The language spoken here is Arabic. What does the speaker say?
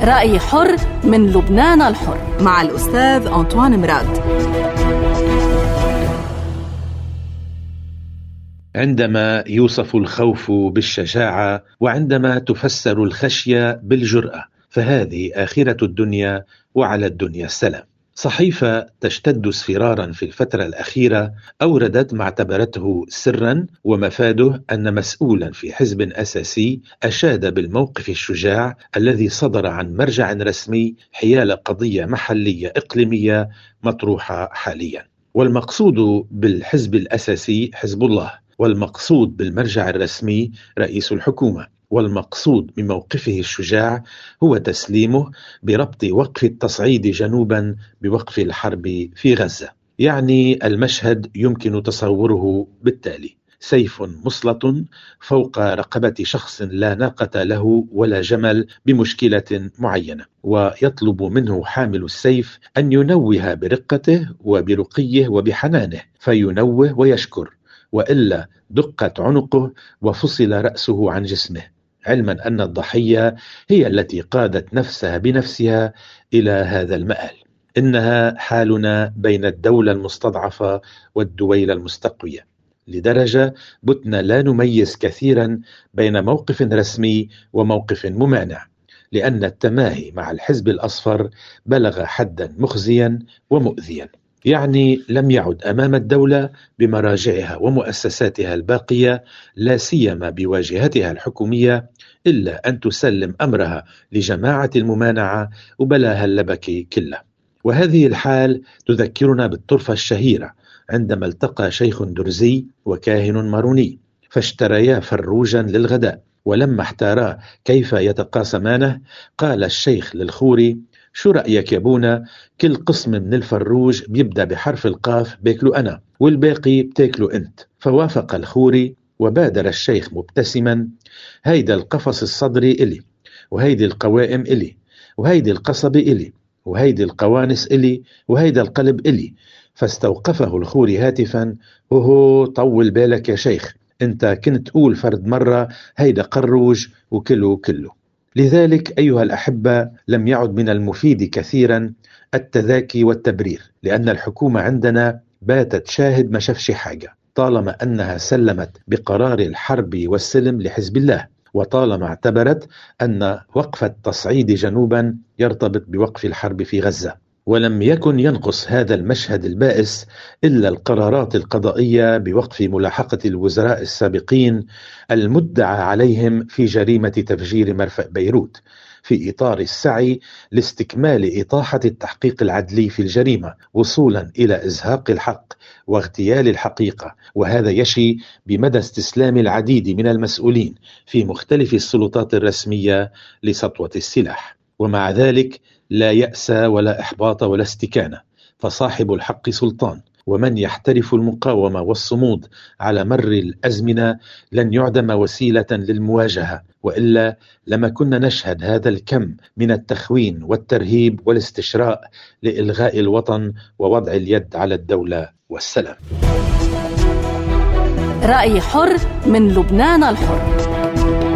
رأي حر من لبنان الحر مع الأستاذ أنطوان مراد. عندما يوصف الخوف بالشجاعة، وعندما تفسر الخشية بالجرأة، فهذه آخرة الدنيا، وعلى الدنيا السلام. صحيفة تشتد اصفرارا في الفترة الأخيرة أوردت ما اعتبرته سرا، ومفاده أن مسؤولا في حزب أساسي أشاد بالموقف الشجاع الذي صدر عن مرجع رسمي حيال قضية محلية إقليمية مطروحة حاليا. والمقصود بالحزب الأساسي حزب الله، والمقصود بالمرجع الرسمي رئيس الحكومة، والمقصود بموقفه الشجاع هو تسليمه بربط وقف التصعيد جنوبا بوقف الحرب في غزة. يعني المشهد يمكن تصوره بالتالي: سيف مسلط فوق رقبة شخص لا ناقة له ولا جمل بمشكلة معينة، ويطلب منه حامل السيف أن ينوه برقته وبرقيه وبحنانه، فينوه ويشكر، وإلا دقت عنقه وفصل رأسه عن جسمه، علما أن الضحية هي التي قادت نفسها بنفسها إلى هذا المآل. إنها حالنا بين الدولة المستضعفة والدويلة المستقوية، لدرجة بتنا لا نميز كثيرا بين موقف رسمي وموقف ممانع، لأن التماهي مع الحزب الأصفر بلغ حدا مخزيا ومؤذيا. يعني لم يعد أمام الدولة بمراجعها ومؤسساتها الباقية، لا سيما بواجهتها الحكومية، إلا أن تسلم أمرها لجماعة الممانعة وبلاها اللبكي كله. وهذه الحال تذكرنا بالطرفة الشهيرة عندما التقى شيخ درزي وكاهن ماروني، فاشتريا فروجا للغداء، ولما احتارا كيف يتقاسمانه قال الشيخ للخوري: شو رأيك يا بونا؟ كل قسم من الفروج بيبدأ بحرف القاف بيكلو أنا، والباقي بتاكلو أنت. فوافق الخوري، وبادر الشيخ مبتسما: هيدا القفص الصدري إلي، وهيدي القوائم إلي، وهيدي القصبة إلي، وهيدي القوانص إلي، وهيدا القلب إلي. فاستوقفه الخوري هاتفا: هو طول بالك يا شيخ، انت كنت تقول فرد مرة هيدا قروج وكله. لذلك أيها الأحبة، لم يعد من المفيد كثيرا التذاكي والتبرير، لأن الحكومة عندنا باتت شاهد ما شافش حاجة، طالما أنها سلمت بقرار الحرب والسلم لحزب الله، وطالما اعتبرت أن وقف التصعيد جنوبا يرتبط بوقف الحرب في غزة. ولم يكن ينقص هذا المشهد البائس إلا القرارات القضائية بوقف ملاحقة الوزراء السابقين المدعى عليهم في جريمة تفجير مرفأ بيروت، في إطار السعي لاستكمال إطاحة التحقيق العدلي في الجريمة، وصولا إلى إزهاق الحق واغتيال الحقيقة. وهذا يشي بمدى استسلام العديد من المسؤولين في مختلف السلطات الرسمية لسطوة السلاح. ومع ذلك لا يأس ولا إحباط ولا استكانة، فصاحب الحق سلطان، ومن يحترف المقاومة والصمود على مر الأزمنة لن يعدم وسيلة للمواجهة، وإلا لما كنا نشهد هذا الكم من التخوين والترهيب والاستشراء لإلغاء الوطن ووضع اليد على الدولة والسلام. رأي حر من لبنان الحر.